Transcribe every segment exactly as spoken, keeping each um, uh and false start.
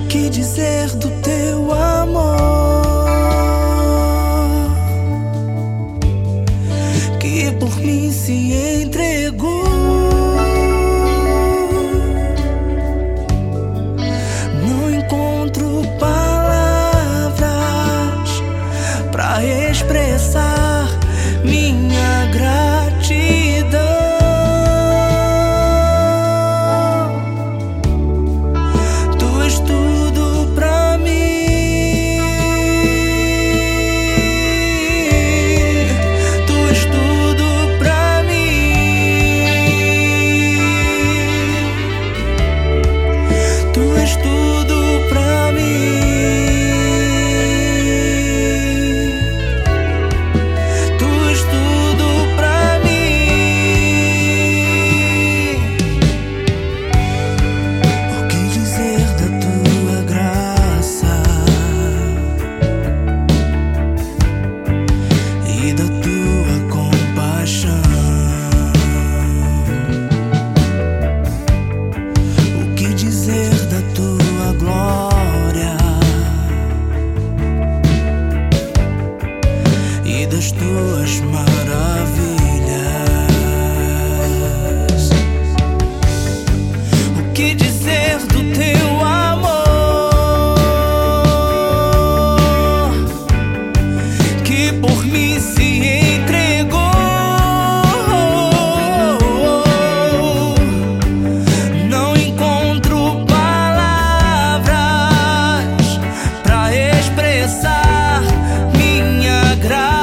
que dizer do teu amor, que por mim se entregou? Não encontro palavras pra expressar minha gratidão. Tu és tudo pra mim, tu és tudo pra mim, tu és tudo pra mim. Das tuas maravilhas, o que dizer do teu amor, que por mim se entregou? Não encontro palavras pra expressar minha gratidão.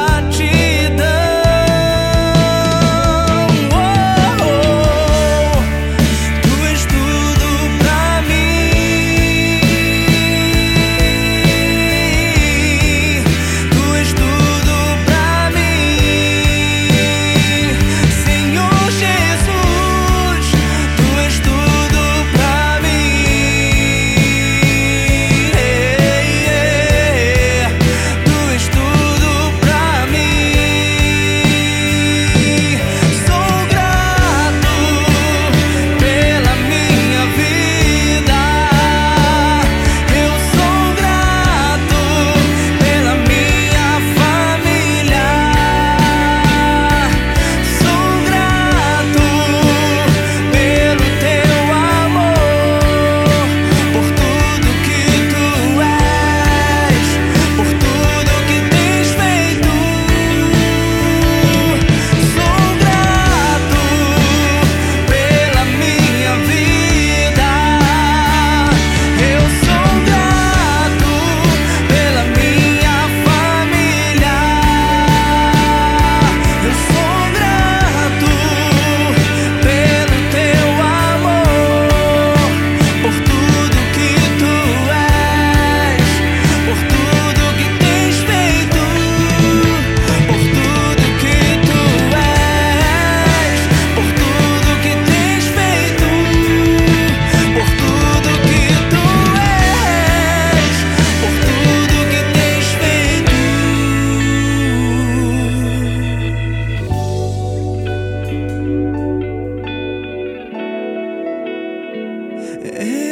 É